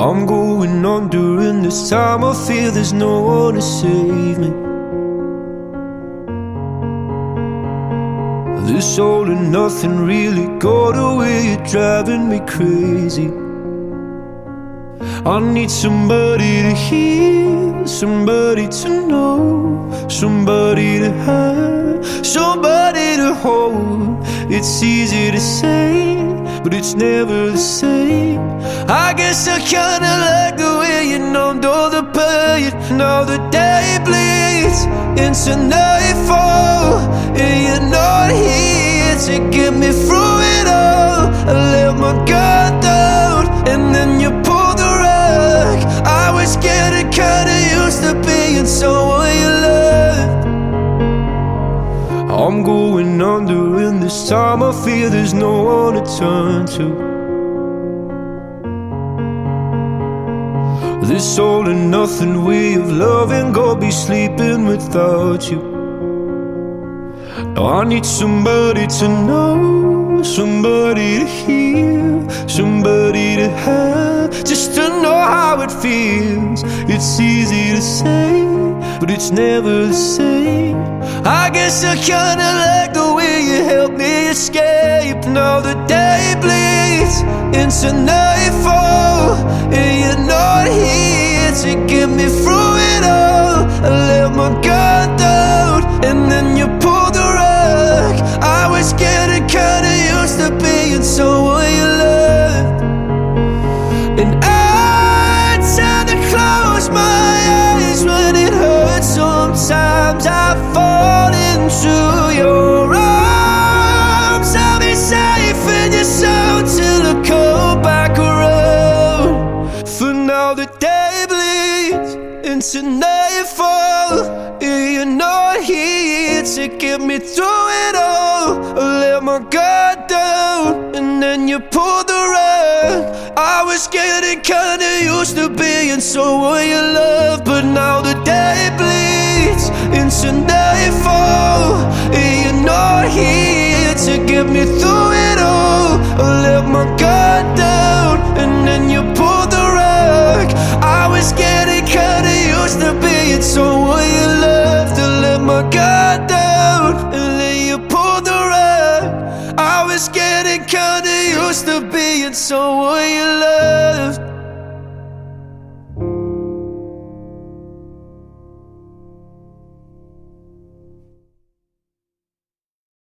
I'm going on during this time. I fear there's no one to save me. This all and nothing really got away. You're driving me crazy. I need somebody to hear, somebody to know, somebody to have, somebody to hold. It's easy to say, but it's never the same. I guess I kinda like the way you numbed all the pain. Now the day bleeds into nightfall, and you're not here to get me through it all. I let my guard down, and then you pulled the rug. I was getting kinda used to being someone you loved. I'm going under in this time. I fear there's no one to turn to. This all and nothing way of loving, gonna be sleeping without you. Now I need somebody to know, somebody to hear, somebody to have, just to know how it feels. It's easy to say, but it's never the same. I guess I kinda like the way you helped me escape. Now the day bleeds into nightfall, and you're not here to get me through it all. I let my guard down, and then you pulled the rug. I was getting kinda used to being someone you loved. And I tend to close my eyes when it hurts. Sometimes I fall into your arms. I'll be safe in your soul till I come back around. For now the day bleeds into nightfall, and you're not here to get me through it all. I let my guard down, and then you pulled the rug. I was getting kinda used to being someone you love, but now the day bleeds into nightfall, and you're not here to get me through it all. I let my guard down, and then you pulled the rug. I was getting kinda used to being someone you loved. I let my guard down, and then you pulled the rug. I was getting kinda used to being someone you loved.